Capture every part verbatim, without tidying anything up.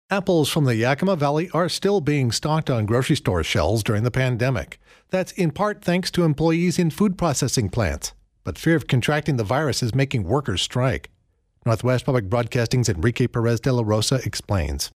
Apples from the Yakima Valley are still being stocked on grocery store shelves during the pandemic. That's in part thanks to employees in food processing plants. But fear of contracting the virus is making workers strike. Northwest Public Broadcasting's Enrique Perez de la Rosa explains.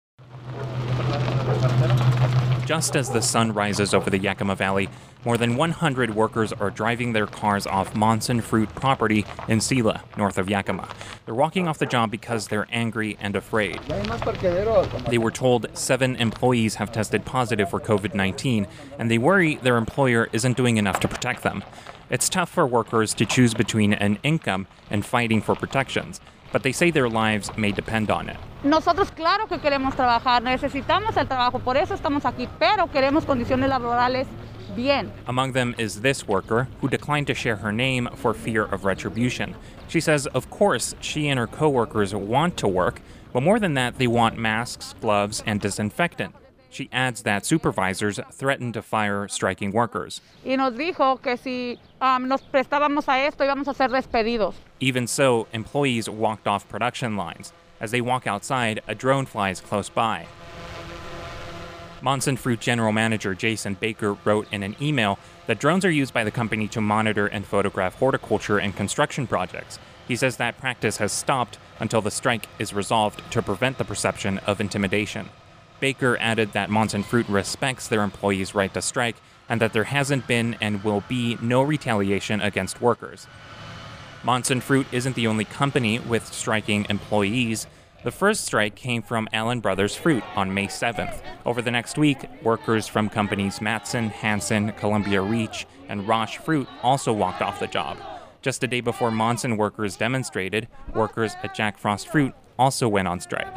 Just as the sun rises over the Yakima Valley, more than one hundred workers are driving their cars off Monson Fruit property in Sila, north of Yakima. They're walking off the job because they're angry and afraid. They were told seven employees have tested positive for covid nineteen, and they worry their employer isn't doing enough to protect them. It's tough for workers to choose between an income and fighting for protections, but they say their lives may depend on it. Nosotros claro que queremos trabajar, necesitamos el trabajo, por eso estamos aquí, pero queremos condiciones laborales bien. Among them is this worker, who declined to share her name for fear of retribution. She says, of course, she and her coworkers want to work, but more than that, they want masks, gloves, and disinfectant. She adds that supervisors threatened to fire striking workers. Y nos dijo que si um, nos prestábamos a esto, íbamos a ser despedidos. Even so, employees walked off production lines. As they walk outside, a drone flies close by. Monson Fruit General Manager Jason Baker wrote in an email that drones are used by the company to monitor and photograph horticulture and construction projects. He says that practice has stopped until the strike is resolved to prevent the perception of intimidation. Baker added that Monson Fruit respects their employees' right to strike and that there hasn't been and will be no retaliation against workers. Monson Fruit isn't the only company with striking employees. The first strike came from Allen Brothers Fruit on May seventh. Over the next week, workers from companies Matson, Hanson, Columbia Reach, and Roche Fruit also walked off the job. Just a day before Monson workers demonstrated, workers at Jack Frost Fruit also went on strike.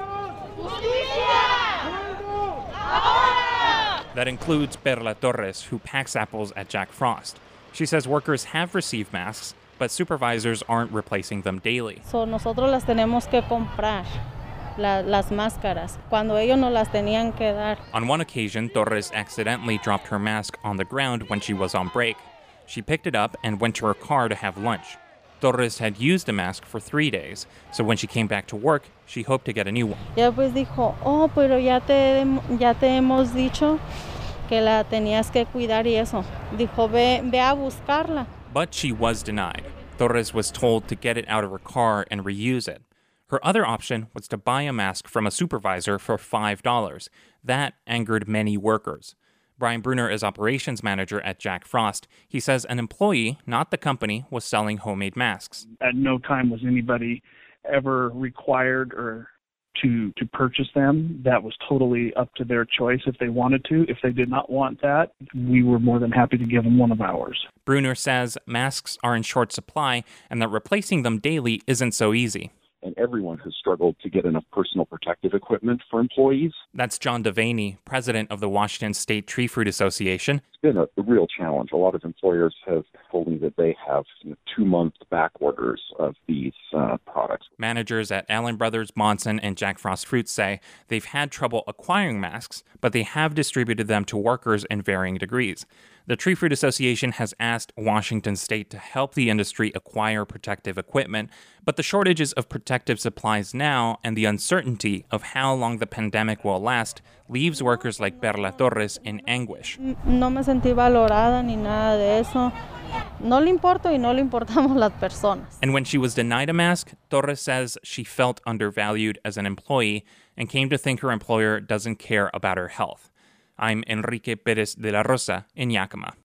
That includes Perla Torres, who packs apples at Jack Frost. She says workers have received masks, but supervisors aren't replacing them daily. So nosotros las tenemos que comprar, la, las máscaras, cuando ellos nos las tenían que dar. On one occasion, Torres accidentally dropped her mask on the ground when she was on break. She picked it up and went to her car to have lunch. Torres had used a mask for three days, so when she came back to work, she hoped to get a new one. Ya pues dijo, oh, pero ya te, ya te hemos dicho que la tenías que cuidar y eso. Dijo, ve, ve a buscarla. But she was denied. Torres was told to get it out of her car and reuse it. Her other option was to buy a mask from a supervisor for five dollars. That angered many workers. Brian Bruner is operations manager at Jack Frost. He says an employee, not the company, was selling homemade masks. At no time was anybody ever required or to to purchase them. That was totally up to their choice if they wanted to. If they did not want that, we were more than happy to give them one of ours. Bruner says masks are in short supply and that replacing them daily isn't so easy. And everyone has struggled to get enough personal protective equipment for employees. That's John Devaney, president of the Washington State Tree Fruit Association. It's been a, a real challenge. A lot of employers have told me that they have you know, two-month back orders of these uh, products. Managers at Allen Brothers, Monson, and Jack Frost Fruit say they've had trouble acquiring masks, but they have distributed them to workers in varying degrees. The Tree Fruit Association has asked Washington State to help the industry acquire protective equipment, but the shortages of protective supplies now and the uncertainty of how long the pandemic will last leaves workers like Perla Torres in anguish. No me sentí valorada ni nada de eso. No le importo y no le importamos las personas. And when she was denied a mask, Torres says she felt undervalued as an employee and came to think her employer doesn't care about her health. I'm Enrique Perez de la Rosa in Yakima.